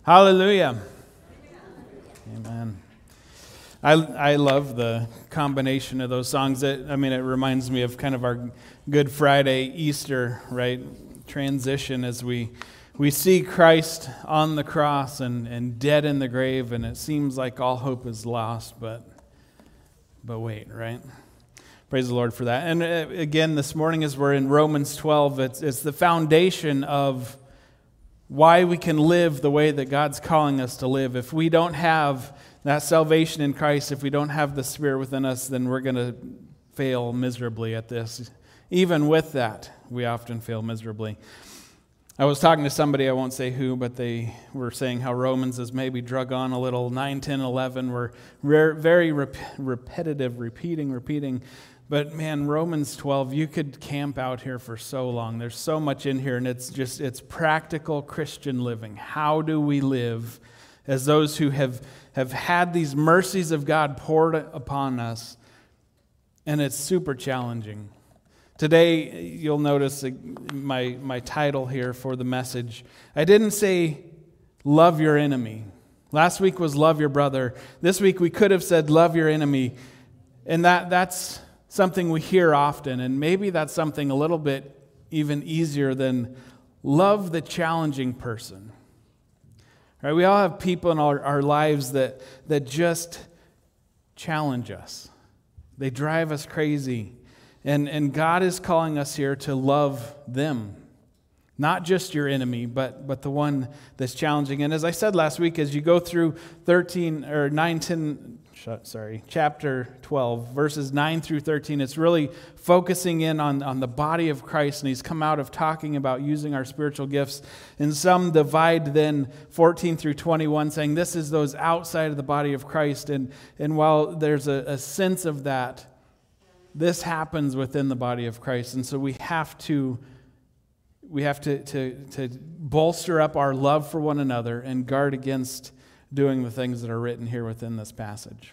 Hallelujah. Amen. I love the combination of those songs. It reminds me of kind of our Good Friday, Easter, right? Transition as we see Christ on the cross and dead in the grave, and it seems like all hope is lost, but wait, right? Praise the Lord for that. And again, this morning as we're in Romans 12, it's the foundation of why we can live the way that God's calling us to live. If we don't have that salvation in Christ, if we don't have the Spirit within us, then we're going to fail miserably at this. Even with that, we often fail miserably. I was talking to somebody, I won't say who, but they were saying how Romans is maybe drug on a little. 9, 10, 11 were very repetitive, repeating. But man, Romans 12, you could camp out here for so long. There's so much in here, and it's practical Christian living. How do we live as those who have had these mercies of God poured upon us? And it's super challenging. Today, you'll notice my title here for the message. I didn't say, love your enemy. Last week was love your brother. This week we could have said, love your enemy. And that's something we hear often, and maybe that's something a little bit even easier than love the challenging person. Right? We all have people in our lives that just challenge us. They drive us crazy. And God is calling us here to love them. Not just your enemy, but the one that's challenging. And as I said last week, as you go through chapter 12, verses 9 through 13, it's really focusing in on the body of Christ, and he's come out of talking about using our spiritual gifts. And some divide then 14 through 21, saying this is those outside of the body of Christ. And while there's a sense of that, this happens within the body of Christ. And so we have to bolster up our love for one another and guard against doing the things that are written here within this passage.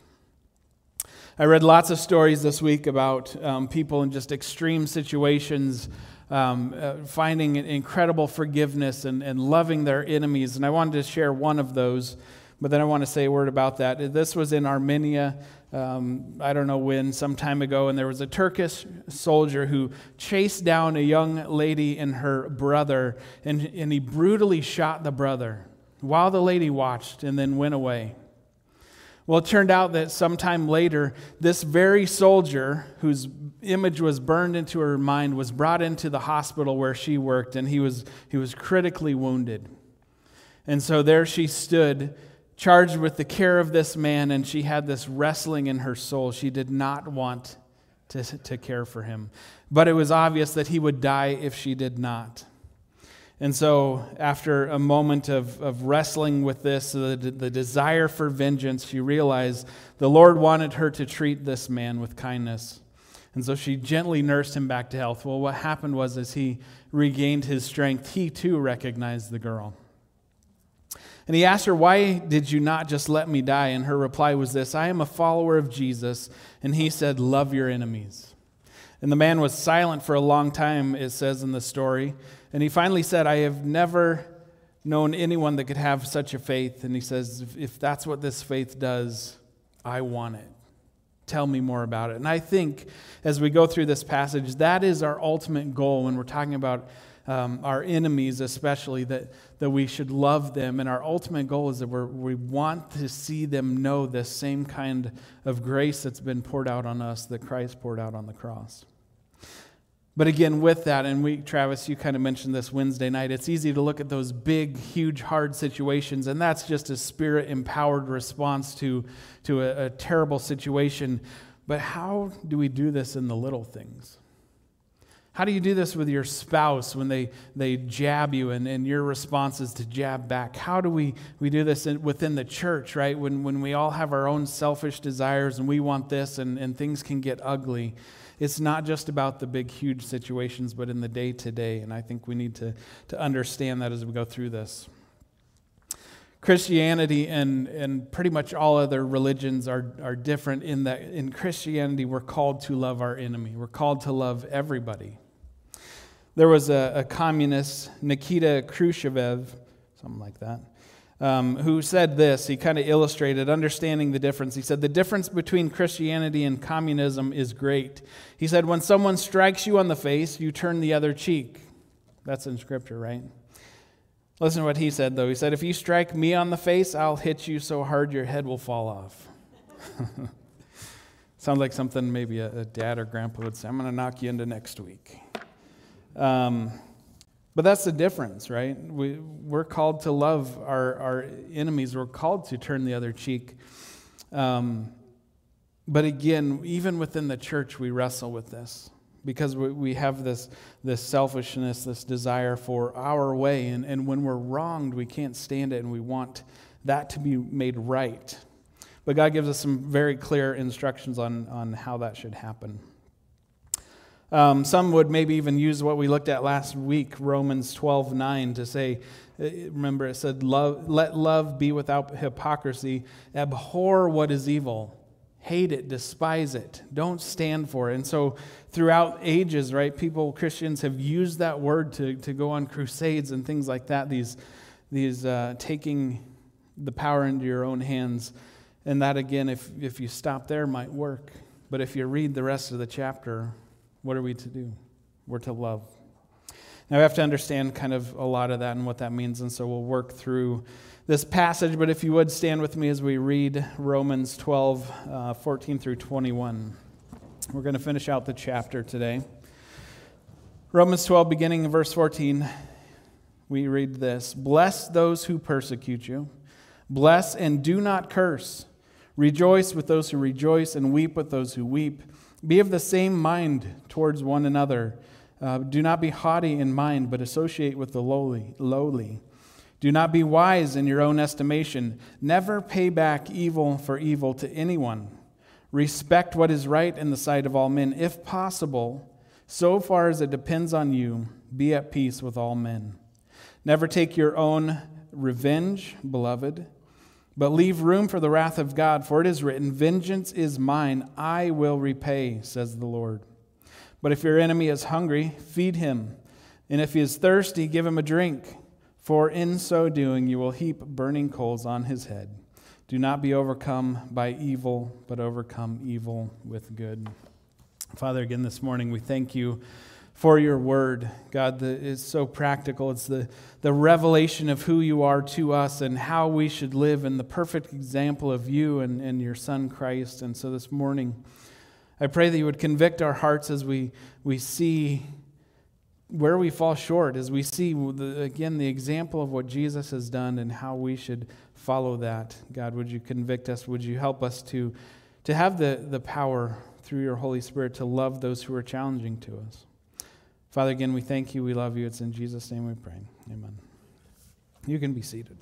I read lots of stories this week about people in just extreme situations finding incredible forgiveness and loving their enemies. And I wanted to share one of those, but then I want to say a word about that. This was in Armenia, I don't know when, some time ago, and there was a Turkish soldier who chased down a young lady and her brother, and he brutally shot the brother while the lady watched and then went away. Well, it turned out that sometime later, this very soldier, whose image was burned into her mind, was brought into the hospital where she worked, and he was critically wounded. And so there she stood, charged with the care of this man, and she had this wrestling in her soul. She did not want to care for him. But it was obvious that he would die if she did not. And so after a moment of wrestling with this, the desire for vengeance, she realized the Lord wanted her to treat this man with kindness. And so she gently nursed him back to health. Well, what happened was as he regained his strength, he too recognized the girl. And he asked her, "Why did you not just let me die?" And her reply was this: "I am a follower of Jesus." And he said, "Love your enemies." And the man was silent for a long time, it says in the story. And he finally said, "I have never known anyone that could have such a faith." And he says, "If that's what this faith does, I want it. Tell me more about it." And I think as we go through this passage, that is our ultimate goal when we're talking about our enemies, especially, that we should love them. And our ultimate goal is that we want to see them know this same kind of grace that's been poured out on us that Christ poured out on the cross. But again, with that, and Travis, you kind of mentioned this Wednesday night, it's easy to look at those big, huge, hard situations, and that's just a Spirit-empowered response to a terrible situation. But how do we do this in the little things? How do you do this with your spouse when they jab you and your response is to jab back? How do we do this within the church, right? When we all have our own selfish desires and we want this and things can get ugly. It's not just about the big, huge situations, but in the day-to-day. And I think we need to understand that as we go through this. Christianity and pretty much all other religions are different in that in Christianity we're called to love our enemy. We're called to love everybody. There was a communist, Nikita Khrushchev, something like that. who said this. He kind of illustrated understanding the difference. He said, the difference between Christianity and communism is great. He said, when someone strikes you on the face, you turn the other cheek. That's in Scripture, right? Listen to what he said, though. He said, if you strike me on the face, I'll hit you so hard your head will fall off. Sounds like something maybe a dad or grandpa would say, I'm going to knock you into next week. But that's the difference, right? We're called to love our enemies. We're called to turn the other cheek. But again, even within the church, we wrestle with this because we have this selfishness, this desire for our way. And when we're wronged, we can't stand it, and we want that to be made right. But God gives us some very clear instructions on how that should happen. Some would maybe even use what we looked at last week, Romans 12:9, to say, remember it said, let love be without hypocrisy, abhor what is evil, hate it, despise it, don't stand for it. And so throughout ages, right, Christians have used that word to go on crusades and things like that, these taking the power into your own hands. And that, again, if you stop there, might work. But if you read the rest of the chapter, what are we to do? We're to love. Now, we have to understand kind of a lot of that and what that means, and so we'll work through this passage. But if you would, stand with me as we read Romans 12, 14 through 21. We're going to finish out the chapter today. Romans 12, beginning in verse 14, we read this. Bless those who persecute you. Bless and do not curse. Rejoice with those who rejoice and weep with those who weep. Be of the same mind towards one another. Do not be haughty in mind, but associate with the lowly. Do not be wise in your own estimation. Never pay back evil for evil to anyone. Respect what is right in the sight of all men. If possible, so far as it depends on you, be at peace with all men. Never take your own revenge, beloved, but leave room for the wrath of God, for it is written, vengeance is mine, I will repay, says the Lord. But if your enemy is hungry, feed him, and if he is thirsty, give him a drink, for in so doing you will heap burning coals on his head. Do not be overcome by evil, but overcome evil with good. Father, again this morning we thank you for your word, God, that is so practical. It's the revelation of who you are to us and how we should live in the perfect example of you and your Son, Christ. And so this morning, I pray that you would convict our hearts as we see where we fall short, as we see, again, the example of what Jesus has done and how we should follow that. God, would you convict us? Would you help us to have the power through your Holy Spirit to love those who are challenging to us? Father, again, we thank you. We love you. It's in Jesus' name we pray. Amen. You can be seated.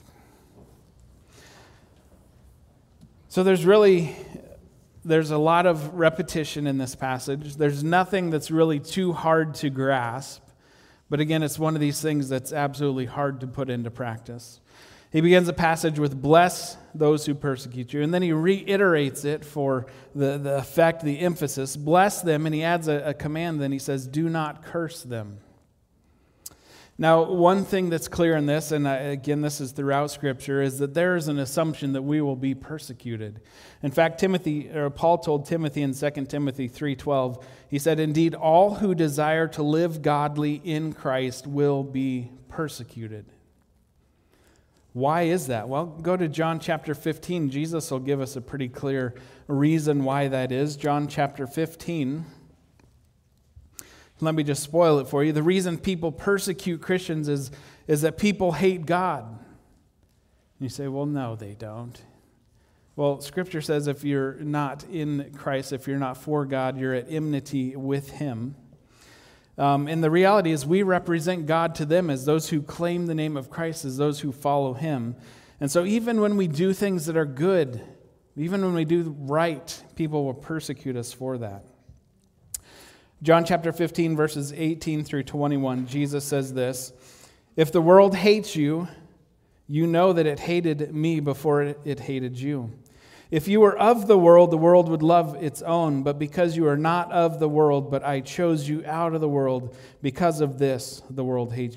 So there's a lot of repetition in this passage. There's nothing that's really too hard to grasp. But again, it's one of these things that's absolutely hard to put into practice. He begins the passage with, bless those who persecute you. And then he reiterates it for the effect, the emphasis. Bless them, and he adds a command. Then he says, do not curse them. Now, one thing that's clear in this, and again, this is throughout Scripture, is that there is an assumption that we will be persecuted. In fact, Paul told Timothy in 2 Timothy 3:12, he said, indeed, all who desire to live godly in Christ will be persecuted. Why is that? Well, go to John chapter 15. Jesus will give us a pretty clear reason why that is. John chapter 15. Let me just spoil it for you. The reason people persecute Christians is that people hate God. And you say, well, no, they don't. Well, Scripture says if you're not in Christ, if you're not for God, you're at enmity with Him. And the reality is we represent God to them as those who claim the name of Christ, as those who follow Him. And so even when we do things that are good, even when we do right, people will persecute us for that. John chapter 15, verses 18 through 21, Jesus says this, if the world hates you, you know that it hated me before it hated you. If you were of the world would love its own. But because you are not of the world, but I chose you out of the world, because of this, the world hates you.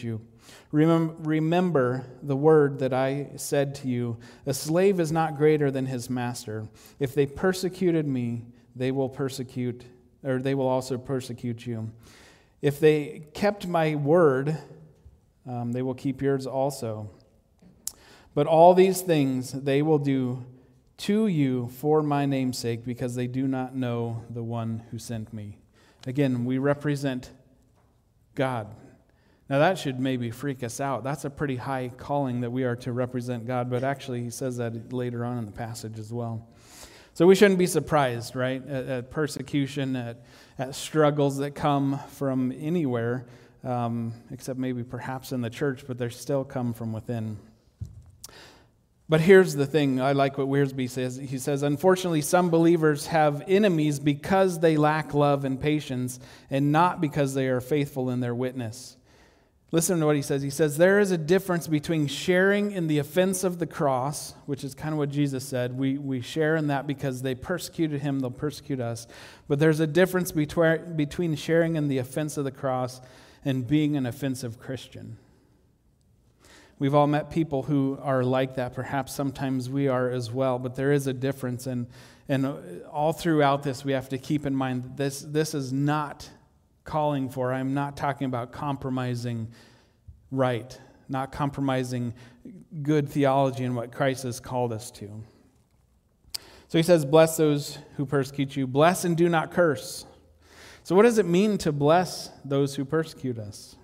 Remember the word that I said to you, a slave is not greater than his master. If they persecuted me, they will also persecute you. If they kept my word, they will keep yours also. But all these things they will do to you for my name's sake, because they do not know the one who sent me. Again, we represent God. Now that should maybe freak us out. That's a pretty high calling that we are to represent God, but actually he says that later on in the passage as well. So we shouldn't be surprised, right, at persecution, at struggles that come from anywhere, except maybe perhaps in the church, but they still come from within. But here's the thing, I like what Wiersbe says. He says, unfortunately, some believers have enemies because they lack love and patience, and not because they are faithful in their witness. Listen to what he says. He says, there is a difference between sharing in the offense of the cross, which is kind of what Jesus said. We share in that because they persecuted him, they'll persecute us. But there's a difference between sharing in the offense of the cross and being an offensive Christian. We've all met people who are like that. Perhaps sometimes we are as well, but there is a difference. And all throughout this, we have to keep in mind that this is not calling for. I'm not talking about compromising right, not compromising good theology and what Christ has called us to. So he says, bless those who persecute you. Bless and do not curse. So what does it mean to bless those who persecute us?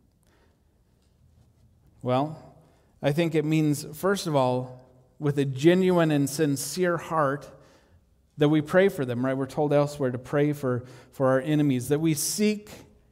Well, I think it means, first of all, with a genuine and sincere heart, that we pray for them, right? We're told elsewhere to pray for our enemies, that we seek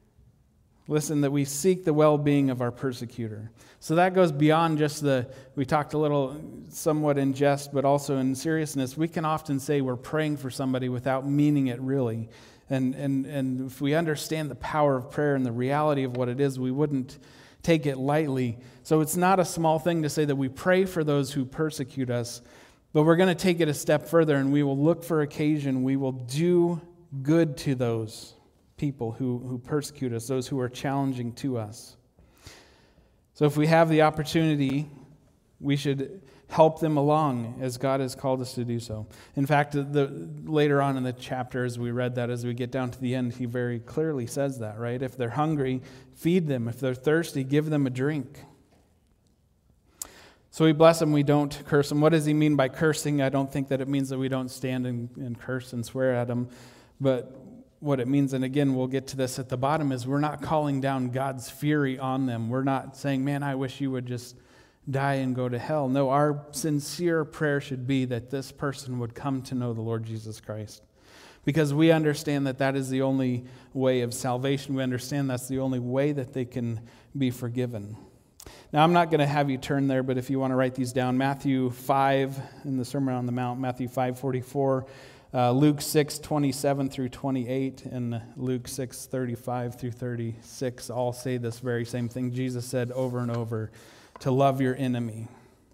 the well-being of our persecutor. So that goes beyond just we talked a little somewhat in jest, but also in seriousness. We can often say we're praying for somebody without meaning it really. And if we understand the power of prayer and the reality of what it is, we wouldn't take it lightly. So it's not a small thing to say that we pray for those who persecute us, but we're going to take it a step further, and we will look for occasion. We will do good to those people who persecute us, those who are challenging to us. So if we have the opportunity, we should help them along as God has called us to do so. In fact, later on in the chapter, as we read that, as we get down to the end, he very clearly says that, right? If they're hungry, feed them. If they're thirsty, give them a drink. So we bless them, we don't curse them. What does he mean by cursing? I don't think that it means that we don't stand and curse and swear at them. But what it means, and again, we'll get to this at the bottom, is we're not calling down God's fury on them. We're not saying, man, I wish you would just die and go to hell. No, our sincere prayer should be that this person would come to know the Lord Jesus Christ. Because we understand that that is the only way of salvation. We understand that's the only way that they can be forgiven. Now, I'm not going to have you turn there, but if you want to write these down, Matthew 5 in the Sermon on the Mount, Matthew 5:44, Luke 6:27 through 28, and Luke 6:35 through 36 all say this very same thing. Jesus said over and over, to love your enemy.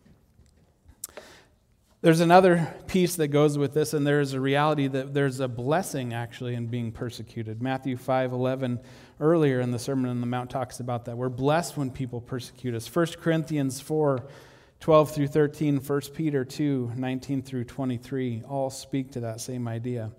There's another piece that goes with this, and there's a reality that there's a blessing actually in being persecuted. Matthew 5:11 earlier in the Sermon on the Mount talks about that. We're blessed when people persecute us. 1 Corinthians 4:12 through 13, 1 Peter 2:19 through 23 all speak to that same idea.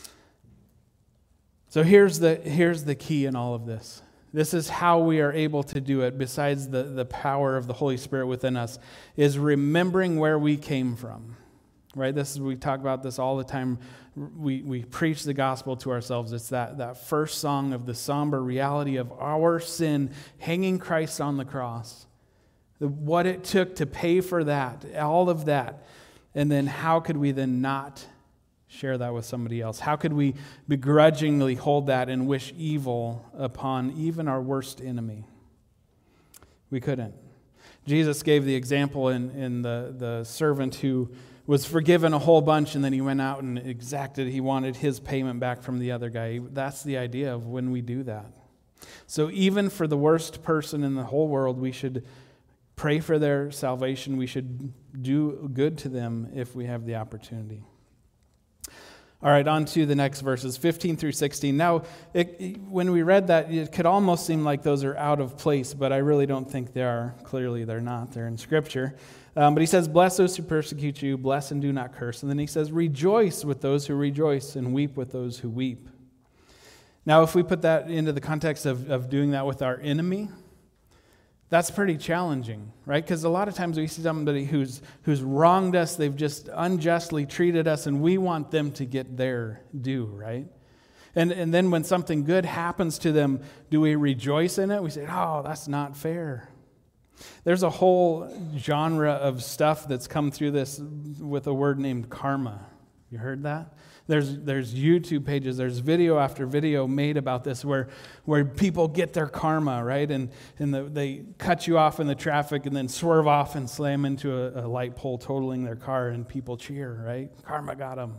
So here's the key in all of this. This is how we are able to do it, besides the power of the Holy Spirit within us, is remembering where we came from. Right? We talk about this all the time. We preach the gospel to ourselves. It's that first song of the somber reality of our sin hanging Christ on the cross. What it took to pay for that, all of that. And then how could we then not share that with somebody else? How could we begrudgingly hold that and wish evil upon even our worst enemy? We couldn't. Jesus gave the example in the servant who was forgiven a whole bunch, and then he went out and he wanted his payment back from the other guy. That's the idea of when we do that. So even for the worst person in the whole world, we should pray for their salvation. We should do good to them if we have the opportunity. All right, on to the next verses, 15 through 16. Now, when we read that, it could almost seem like those are out of place, but I really don't think they are. Clearly, they're not. They're in Scripture. But he says, bless those who persecute you, bless and do not curse. And then he says, rejoice with those who rejoice and weep with those who weep. Now, if we put that into the context of doing that with our enemy, that's pretty challenging, right? Because a lot of times we see somebody who's wronged us, they've just unjustly treated us, and we want them to get their due, right? And then when something good happens to them, do we rejoice in it? We say, oh, that's not fair. There's a whole genre of stuff that's come through this with a word named karma. You heard that? There's YouTube pages, there's video after video made about this where people get their karma, right? And they cut you off in the traffic and then swerve off and slam into a light pole, totaling their car, and people cheer, right? Karma got them.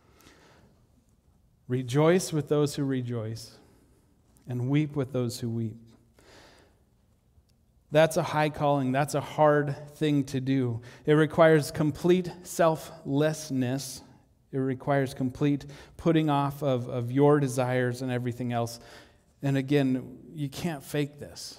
Rejoice with those who rejoice and weep with those who weep. That's a high calling. That's a hard thing to do. It requires complete selflessness. It requires complete putting off of your desires and everything else. And again, you can't fake this.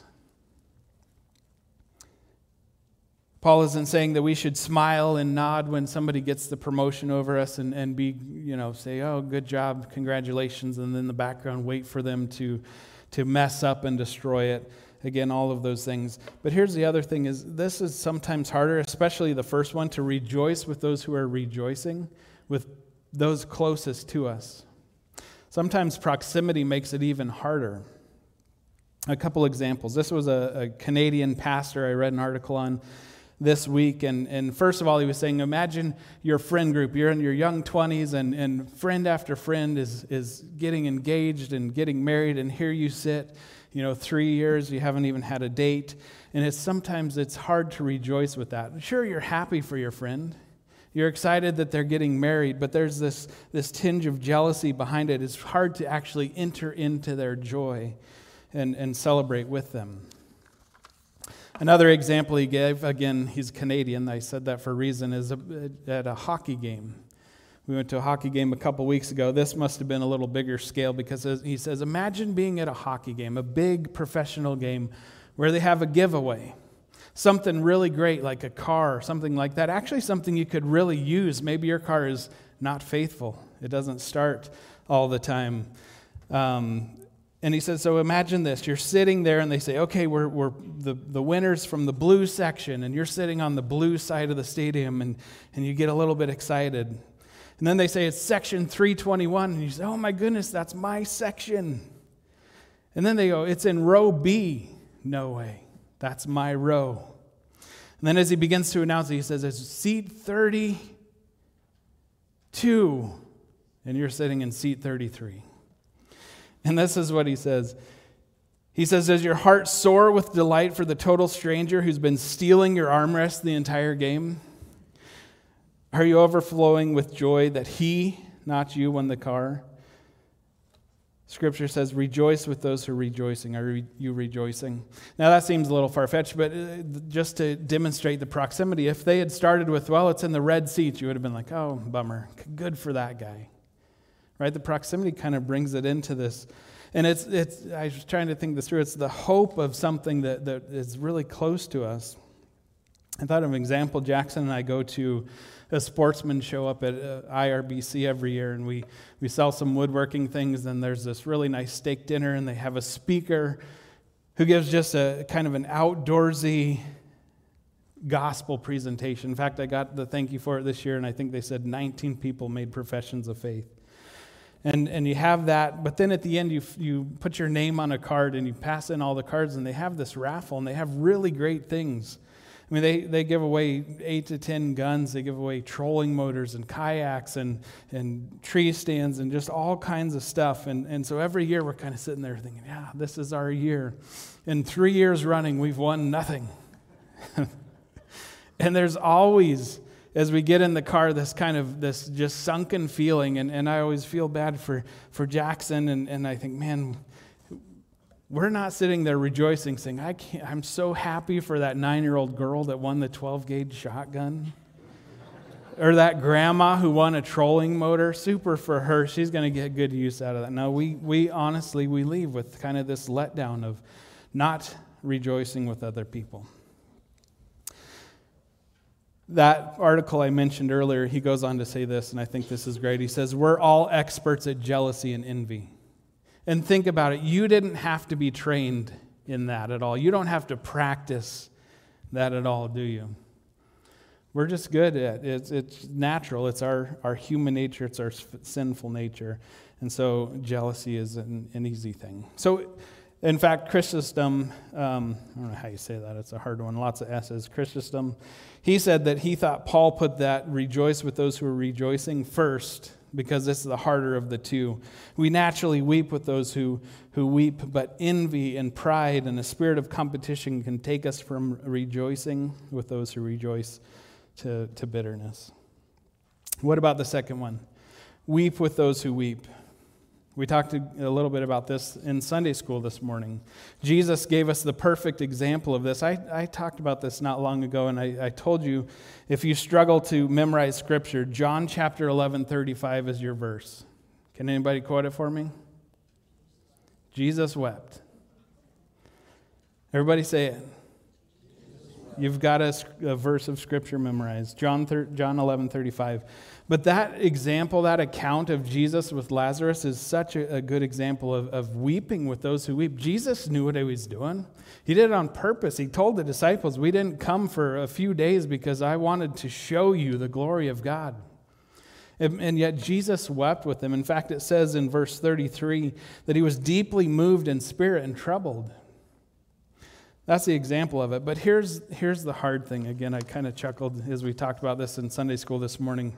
Paul isn't saying that we should smile and nod when somebody gets the promotion over us and be, say, oh, good job, congratulations, and then in the background wait for them to mess up and destroy it. Again, all of those things. But here's the other thing is this is sometimes harder, especially the first one, to rejoice with those who are rejoicing, with those closest to us. Sometimes proximity makes it even harder. A couple examples. This was a Canadian pastor I read an article on this week, and first of all, he was saying, imagine your friend group. You're in your young 20s, and friend after friend is getting engaged and getting married, and here you sit, 3 years, you haven't even had a date, and sometimes it's hard to rejoice with that. Sure, you're happy for your friend. You're excited that they're getting married, but there's this tinge of jealousy behind it. It's hard to actually enter into their joy and celebrate with them. Another example he gave, again, he's Canadian, I said that for a reason, is at a hockey game. We went to a hockey game a couple weeks ago. This must have been a little bigger scale because he says, imagine being at a hockey game, a big professional game where they have a giveaway. Something really great like a car, something like that. Actually, something you could really use. Maybe your car is not faithful. It doesn't start all the time. And he says, so imagine this. You're sitting there and they say, okay, we're the winners from the blue section. And you're sitting on the blue side of the stadium and you get a little bit excited. And then they say it's section 321. And you say, oh my goodness, that's my section. And then they go, it's in row B. No way. That's my row. And then as he begins to announce it, he says, it's seat 32. And you're sitting in seat 33. And this is what he says. He says, does your heart soar with delight for the total stranger who's been stealing your armrest the entire game? Are you overflowing with joy that he, not you, won the car? Scripture says, rejoice with those who are rejoicing. Are you rejoicing? Now that seems a little far-fetched, but just to demonstrate the proximity, if they had started with, well, it's in the red seats, you would have been like, oh, bummer. Good for that guy. Right? The proximity kind of brings it into this. And it's I was trying to think this through. It's the hope of something that is really close to us. I thought of an example. Jackson and I go to a sportsman show up at IRBC every year, and we sell some woodworking things, and there's this really nice steak dinner, and they have a speaker who gives just a kind of an outdoorsy gospel presentation. In fact, I got the thank you for it this year, and I think they said 19 people made professions of faith. And you have that, but then at the end you put your name on a card and you pass in all the cards, and they have this raffle, and they have really great things. I mean, they give away 8 to 10 guns, they give away trolling motors and kayaks and tree stands and just all kinds of stuff. And so every year we're kind of sitting there thinking, yeah, this is our year. And 3 years running, we've won nothing. And there's always, as we get in the car, this just sunken feeling, and I always feel bad for Jackson, and I think, man, we're not sitting there rejoicing, saying, I'm so happy for that 9-year-old girl that won the 12-gauge shotgun. Or that grandma who won a trolling motor, super for her. She's going to get good use out of that. No, we honestly, we leave with kind of this letdown of not rejoicing with other people. That article I mentioned earlier, he goes on to say this, and I think this is great. He says, we're all experts at jealousy and envy. And think about it. You didn't have to be trained in that at all. You don't have to practice that at all, do you? We're just good at it. It's natural. It's our human nature. It's our sinful nature. And so jealousy is an easy thing. So, in fact, Chrysostom, I don't know how you say that. It's a hard one. Lots of S's. Chrysostom, he said that he thought Paul put that rejoice with those who are rejoicing first, because this is the harder of the two. We naturally weep with those who weep, but envy and pride and a spirit of competition can take us from rejoicing with those who rejoice to bitterness. What about the second one? Weep with those who weep. We talked a little bit about this in Sunday school this morning. Jesus gave us the perfect example of this. I talked about this not long ago, and I told you, if you struggle to memorize Scripture, John chapter 11:35 is your verse. Can anybody quote it for me? Jesus wept. Everybody say it. You've got a verse of Scripture memorized. John 11:35. But that example, that account of Jesus with Lazarus is such a good example of weeping with those who weep. Jesus knew what he was doing. He did it on purpose. He told the disciples, we didn't come for a few days because I wanted to show you the glory of God. And yet Jesus wept with them. In fact, it says in verse 33 that he was deeply moved in spirit and troubled. That's the example of it. But here's the hard thing. Again, I kind of chuckled as we talked about this in Sunday school this morning.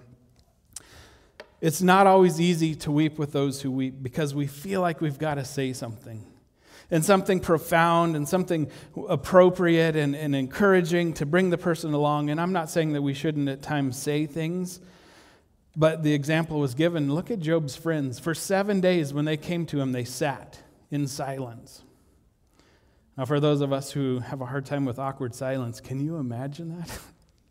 It's not always easy to weep with those who weep because we feel like we've got to say something. And something profound and something appropriate and encouraging to bring the person along. And I'm not saying that we shouldn't at times say things, but the example was given. Look at Job's friends. For 7 days when they came to him, they sat in silence. Now, for those of us who have a hard time with awkward silence, can you imagine that?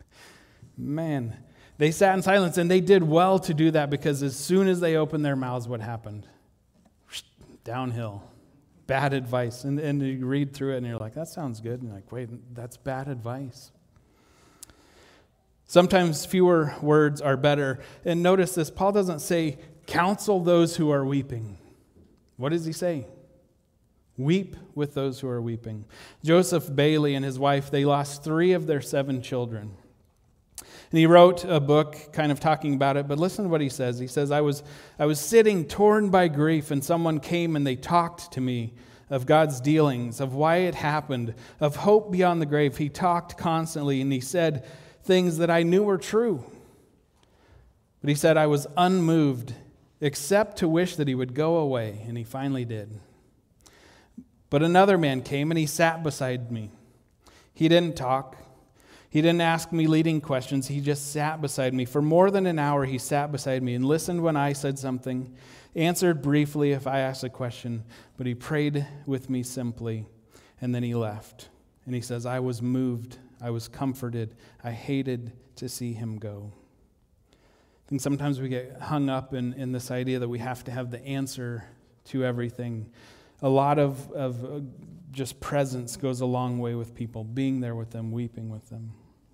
Man, they sat in silence, and they did well to do that because as soon as they opened their mouths, what happened? Downhill. Bad advice. And you read through it, and you're like, that sounds good. And you're like, wait, that's bad advice. Sometimes fewer words are better. And notice this, Paul doesn't say, counsel those who are weeping. What does he say? Weep with those who are weeping. Joseph Bailey and his wife, they lost 3 of their 7 children. And he wrote a book kind of talking about it, but listen to what he says. He says, I was sitting torn by grief, and someone came and they talked to me of God's dealings, of why it happened, of hope beyond the grave. He talked constantly, and he said things that I knew were true. But he said, I was unmoved, except to wish that he would go away, and he finally did. But another man came, and he sat beside me. He didn't talk. He didn't ask me leading questions. He just sat beside me. For more than an hour, he sat beside me and listened when I said something, answered briefly if I asked a question, but he prayed with me simply, and then he left. And he says, I was moved. I was comforted. I hated to see him go. I think sometimes we get hung up in this idea that we have to have the answer to everything. A lot of just presence goes a long way with people, being there with them, weeping with them.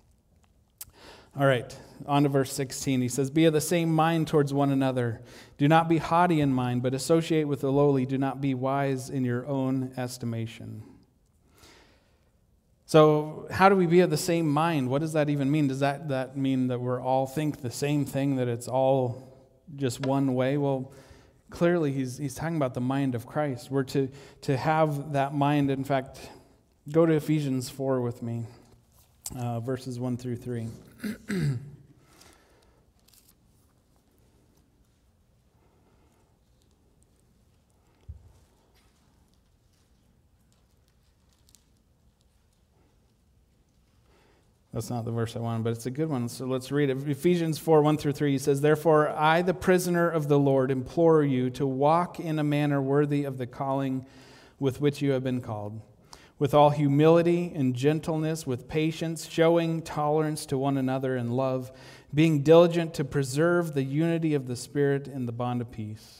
All right, on to verse 16. He says, be of the same mind towards one another. Do not be haughty in mind, but associate with the lowly. Do not be wise in your own estimation. So how do we be of the same mind? What does that even mean? Does that mean that we're all think the same thing, that it's all just one way? Well, clearly he's talking about the mind of Christ. We're to have that mind. In fact, go to Ephesians 4 with me, verses 1 through 3. That's not the verse I wanted, but it's a good one. So let's read it. Ephesians 4, 1 through 3, he says, therefore, I, the prisoner of the Lord, implore you to walk in a manner worthy of the calling with which you have been called, with all humility and gentleness, with patience, showing tolerance to one another in love, being diligent to preserve the unity of the Spirit in the bond of peace.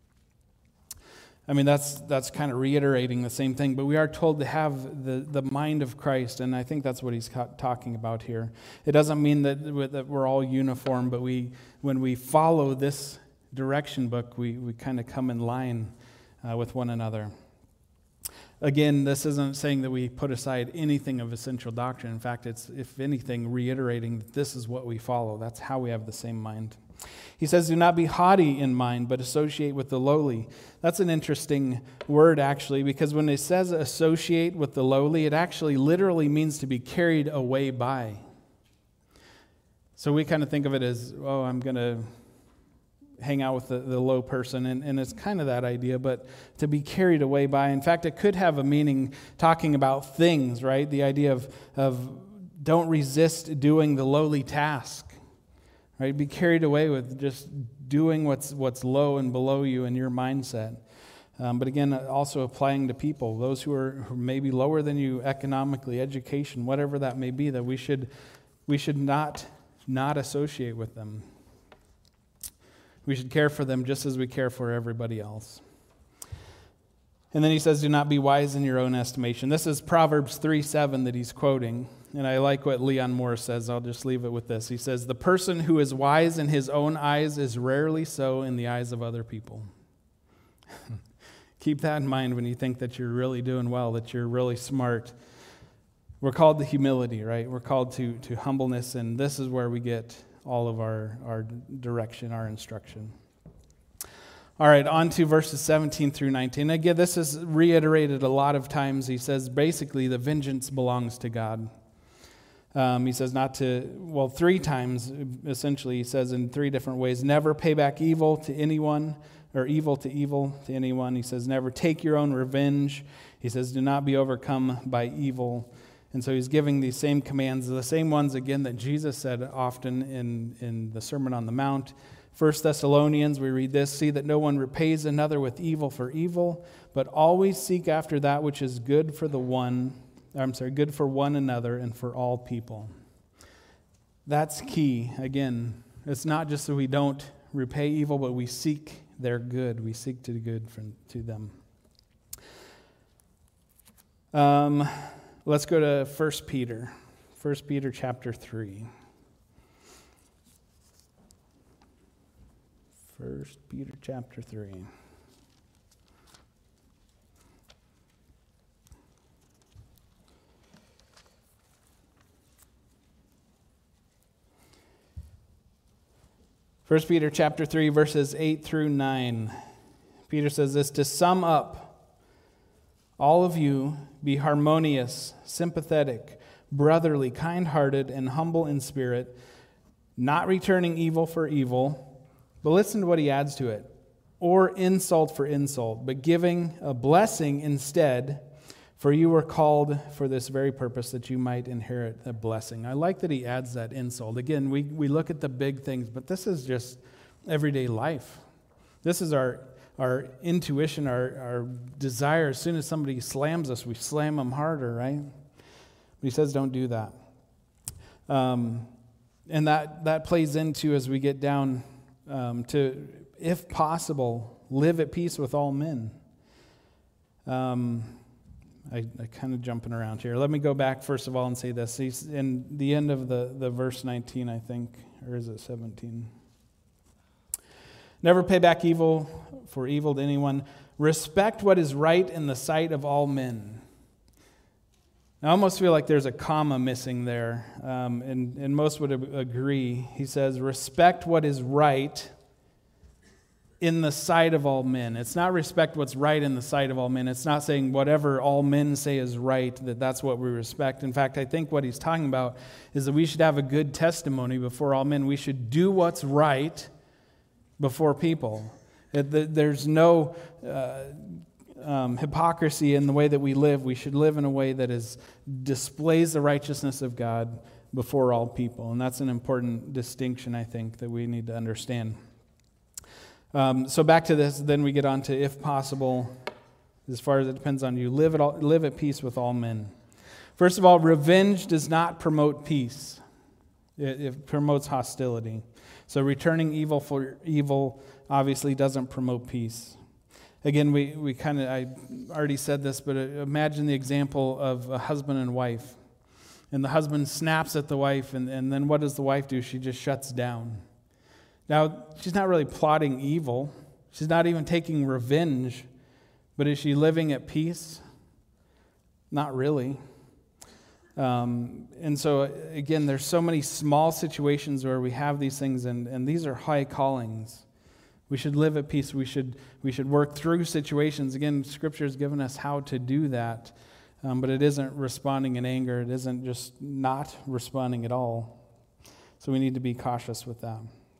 I mean, that's kind of reiterating the same thing, but we are told to have the mind of Christ, and I think that's what he's talking about here. It doesn't mean that we're all uniform, but when we follow this direction book, we kind of come in line with one another. Again, this isn't saying that we put aside anything of essential doctrine. In fact, it's, if anything, reiterating that this is what we follow. That's how we have the same mind. He says, do not be haughty in mind, but associate with the lowly. That's an interesting word, actually, because when it says associate with the lowly, it actually literally means to be carried away by. So we kind of think of it as, oh, I'm going to hang out with the low person, and it's kind of that idea, but to be carried away by. In fact, it could have a meaning talking about things, right? The idea of don't resist doing the lowly task. Right? Be carried away with just doing what's low and below you in your mindset. But again, also applying to people, those who are maybe lower than you economically, education, whatever that may be, that we should not associate with them. We should care for them just as we care for everybody else. And then he says, do not be wise in your own estimation. This is Proverbs 3:7 that he's quoting. And I like what Leon Morris says. I'll just leave it with this. He says, the person who is wise in his own eyes is rarely so in the eyes of other people. Keep that in mind when you think that you're really doing well, that you're really smart. We're called to humility, right? We're called to humbleness, and this is where we get all of our direction, our instruction. All right, on to verses 17 through 19. Again, this is reiterated a lot of times. He says basically the vengeance belongs to God. He says three times, essentially, he says in three different ways, never pay back evil to anyone, or evil to anyone. He says, never take your own revenge. He says, do not be overcome by evil. And so he's giving these same commands, the same ones, again, that Jesus said often in the Sermon on the Mount. 1 Thessalonians, we read this, see that no one repays another with evil for evil, but always seek after that which is good for good for one another and for all people. That's key. Again, it's not just that we don't repay evil, but we seek their good. We seek to do good to them. Let's go to 1 Peter. 1 Peter chapter 3. 1 Peter chapter 3. First Peter chapter 3, verses 8 through 9. Peter says this, to sum up, all of you be harmonious, sympathetic, brotherly, kind-hearted, and humble in spirit, not returning evil for evil. But listen to what he adds to it. Or insult for insult, but giving a blessing instead, for you were called for this very purpose, that you might inherit a blessing. I like that he adds that insult. Again, we look at the big things, but this is just everyday life. This is our intuition, our desire. As soon as somebody slams us, we slam them harder, right? But he says don't do that. And that plays into, as we get down to, if possible, live at peace with all men. I kind of jumping around here. Let me go back first of all and say this. He's in the end of the verse 19, I think, or is it 17? Never pay back evil for evil to anyone. Respect what is right in the sight of all men. I almost feel like there's a comma missing there, and most would agree. He says, respect what is right in the sight of all men. It's not respect what's right in the sight of all men. It's not saying whatever all men say is right, that's what we respect. In fact, I think what he's talking about is that we should have a good testimony before all men. We should do what's right before people. There's no hypocrisy in the way that we live. We should live in a way that displays the righteousness of God before all people. And that's an important distinction, I think, that we need to understand. So back to this, then we get on to, if possible, as far as it depends on you. Live at peace with all men. First of all, revenge does not promote peace. It promotes hostility. So returning evil for evil obviously doesn't promote peace. Again, I already said this, but imagine the example of a husband and wife. And the husband snaps at the wife, and then what does the wife do? She just shuts down. Now, she's not really plotting evil. She's not even taking revenge. But is she living at peace? Not really. And so, again, there's so many small situations where we have these things, and these are high callings. We should live at peace. We should work through situations. Again, Scripture has given us how to do that, but it isn't responding in anger. It isn't just not responding at all. So we need to be cautious with that.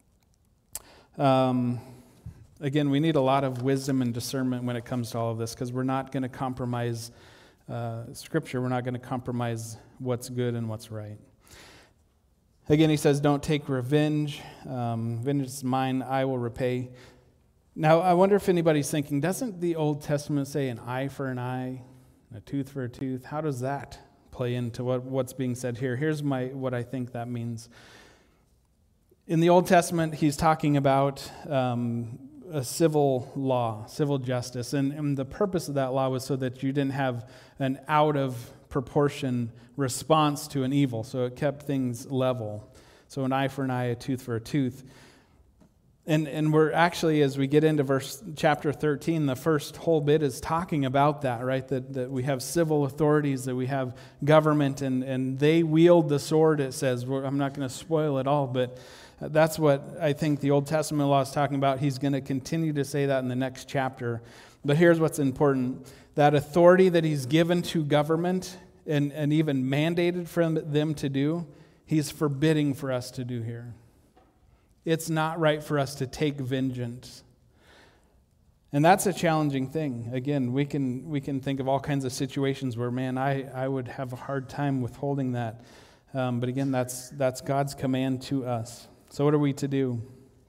Again, we need a lot of wisdom and discernment when it comes to all of this, because we're not going to compromise Scripture. We're not going to compromise what's good and what's right. Again, he says, don't take revenge. Vengeance is mine, I will repay. Now, I wonder if anybody's thinking, doesn't the Old Testament say an eye for an eye, a tooth for a tooth? How does that play into what's being said here? Here's what I think that means. In the Old Testament, he's talking about a civil law, civil justice. And the purpose of that law was so that you didn't have an out of proportion response to an evil. So it kept things level. So an eye for an eye, a tooth for a tooth. And we're actually, as we get into chapter 13, the first whole bit is talking about that, right? That we have civil authorities, that we have government, and they wield the sword, it says. I'm not going to spoil it all, but that's what I think the Old Testament law is talking about. He's going to continue to say that in the next chapter. But here's what's important. That authority that he's given to government and even mandated for them to do, he's forbidding for us to do here. It's not right for us to take vengeance. And that's a challenging thing. Again, we can think of all kinds of situations where, man, I would have a hard time withholding that. But again, that's God's command to us. So what are we to do?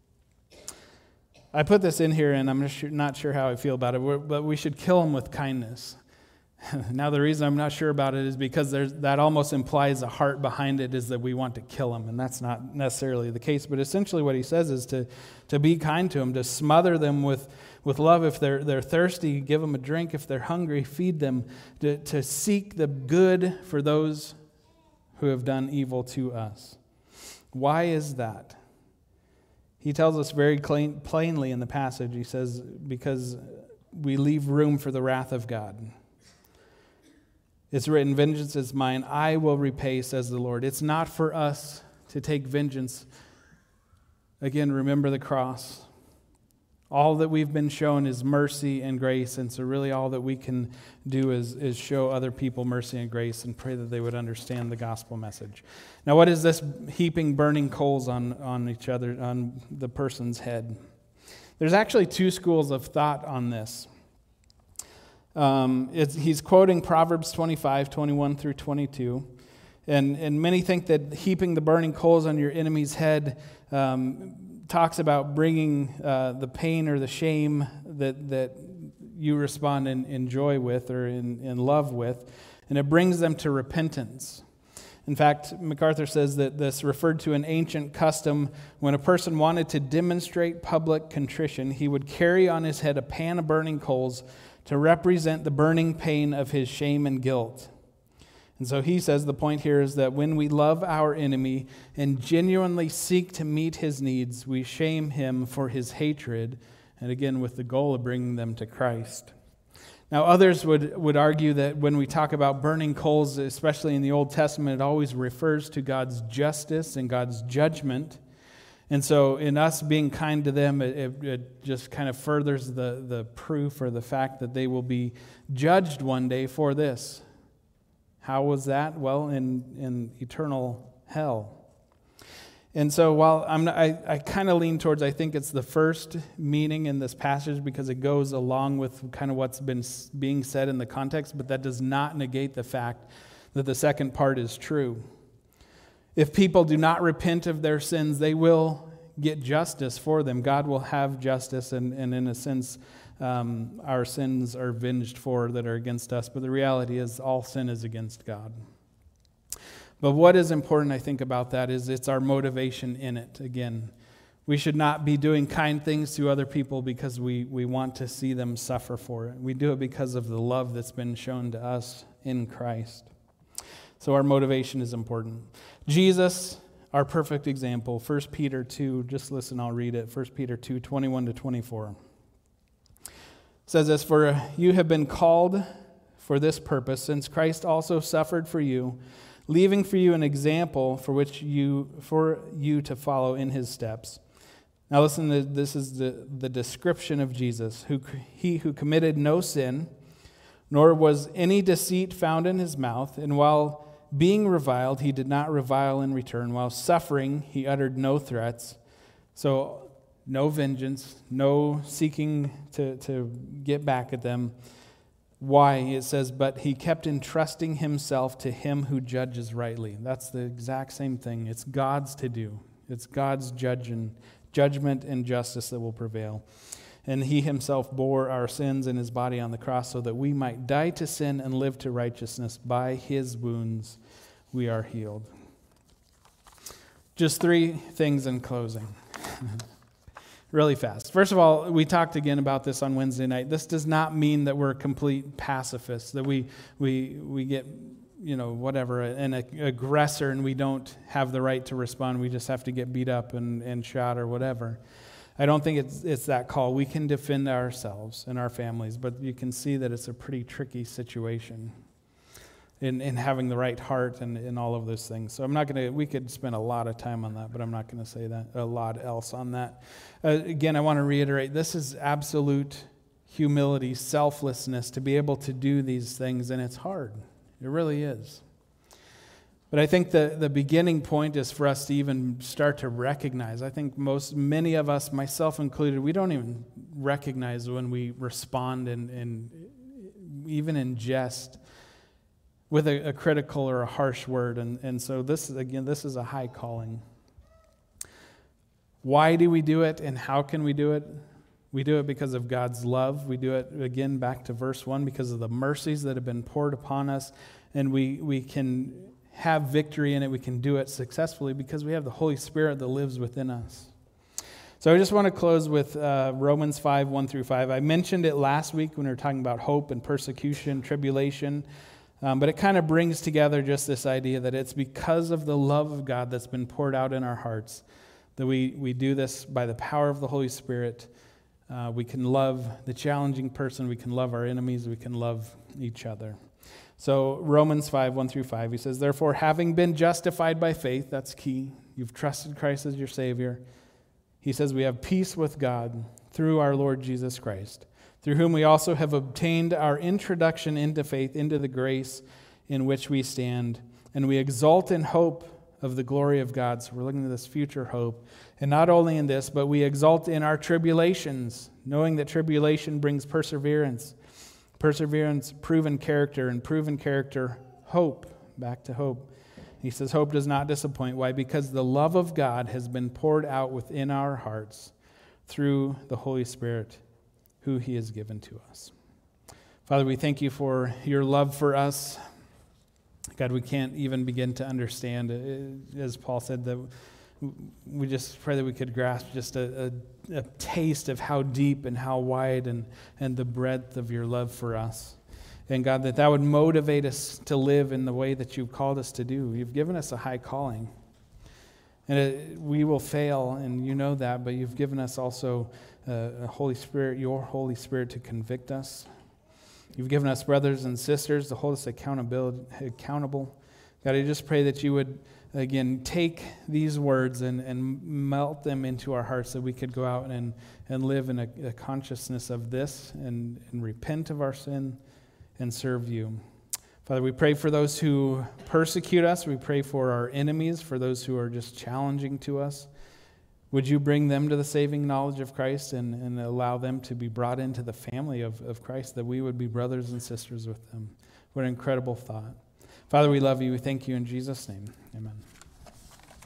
I put this in here, and I'm not sure how I feel about it, but we should kill them with kindness. Now, the reason I'm not sure about it is because that almost implies a heart behind it is that we want to kill them, and that's not necessarily the case. But essentially what he says is to be kind to them, to smother them with love. If they're thirsty, give them a drink. If they're hungry, feed them. To seek the good for those who have done evil to us. Why is that? He tells us very plainly in the passage. He says, because we leave room for the wrath of God. It's written, vengeance is mine, I will repay, says the Lord. It's not for us to take vengeance. Again, remember the cross. All that we've been shown is mercy and grace, and so really all that we can do is show other people mercy and grace and pray that they would understand the gospel message. Now, what is this heaping burning coals on each other, on the person's head? There's actually two schools of thought on this. He's quoting Proverbs 25, 21 through 22. And many think that heaping the burning coals on your enemy's head talks about bringing the pain or the shame that you respond in joy with or in love with, and it brings them to repentance. In fact, MacArthur says that this referred to an ancient custom when a person wanted to demonstrate public contrition, he would carry on his head a pan of burning coals to represent the burning pain of his shame and guilt. And so he says the point here is that when we love our enemy and genuinely seek to meet his needs, we shame him for his hatred, and again with the goal of bringing them to Christ. Now others would argue that when we talk about burning coals, especially in the Old Testament, it always refers to God's justice and God's judgment. And so in us being kind to them, it just kind of furthers the proof or the fact that they will be judged one day for this. How was that? Well, in eternal hell. And so while I kind of lean towards, I think it's the first meaning in this passage because it goes along with kind of what's been being said in the context, but that does not negate the fact that the second part is true. If people do not repent of their sins, they will get justice for them. God will have justice, and in a sense, our sins are avenged for that are against us. But the reality is all sin is against God. But what is important, I think, about that is it's our motivation in it. Again, we should not be doing kind things to other people because we want to see them suffer for it. We do it because of the love that's been shown to us in Christ. So our motivation is important. Jesus, our perfect example, 1 Peter 2, just listen, I'll read it. 1 Peter 2, 21 to 24. It says this, "For you have been called for this purpose, since Christ also suffered for you, leaving for you an example for you to follow in his steps." Now listen, this is the description of Jesus, he who committed no sin, nor was any deceit found in his mouth, and while being reviled, he did not revile in return. While suffering, he uttered no threats. So no vengeance, no seeking to get back at them. Why? It says, but he kept entrusting himself to him who judges rightly. That's the exact same thing. It's God's to do. It's God's judgment and justice that will prevail. And he himself bore our sins in his body on the cross so that we might die to sin and live to righteousness. By his wounds we are healed. Just 3 things in closing. Really fast. First of all, we talked again about this on Wednesday night. This does not mean that we're complete pacifists, that we get, whatever, an aggressor and we don't have the right to respond. We just have to get beat up and shot or whatever. I don't think it's that call. We can defend ourselves and our families, but you can see that it's a pretty tricky situation in having the right heart and all of those things. So we could spend a lot of time on that, but I'm not going to say that, a lot else on that. Again, I want to reiterate, this is absolute humility, selflessness to be able to do these things, and it's hard. It really is. But I think the beginning point is for us to even start to recognize. I think many of us, myself included, we don't even recognize when we respond and even in jest with a critical or a harsh word. And so this is a high calling. Why do we do it and how can we do it? We do it because of God's love. We do it, again, back to verse 1, because of the mercies that have been poured upon us. And we can have victory in it. We can do it successfully because we have the Holy Spirit that lives within us. So I just want to close with Romans 5, 1 through 5. I mentioned it last week when we were talking about hope and persecution, tribulation. But it kind of brings together just this idea that it's because of the love of God that's been poured out in our hearts that we do this by the power of the Holy Spirit. We can love the challenging person. We can love our enemies. We can love each other. So Romans 5, 1 through 5, he says, "Therefore, having been justified by faith," that's key, you've trusted Christ as your Savior, he says, "we have peace with God through our Lord Jesus Christ, through whom we also have obtained our introduction into faith, into the grace in which we stand, and we exult in hope of the glory of God." So we're looking at this future hope. "And not only in this, but we exult in our tribulations, knowing that tribulation brings perseverance. Perseverance, proven character, and proven character, hope." Back to hope. He says, "Hope does not disappoint." Why? Because the love of God has been poured out within our hearts through the Holy Spirit, who he has given to us. Father, we thank you for your love for us. God, we can't even begin to understand, as Paul said, that we just pray that we could grasp just a taste of how deep and how wide and the breadth of your love for us. And God, that would motivate us to live in the way that you've called us to do. You've given us a high calling. And we will fail, and you know that, but you've given us also a Holy Spirit, your Holy Spirit, to convict us. You've given us brothers and sisters to hold us accountable. God, I just pray that you would, again, take these words and melt them into our hearts so we could go out and live in a consciousness of this and repent of our sin and serve you. Father, we pray for those who persecute us. We pray for our enemies, for those who are just challenging to us. Would you bring them to the saving knowledge of Christ and allow them to be brought into the family of Christ, that we would be brothers and sisters with them? What an incredible thought. Father, we love you. We thank you in Jesus' name. Amen.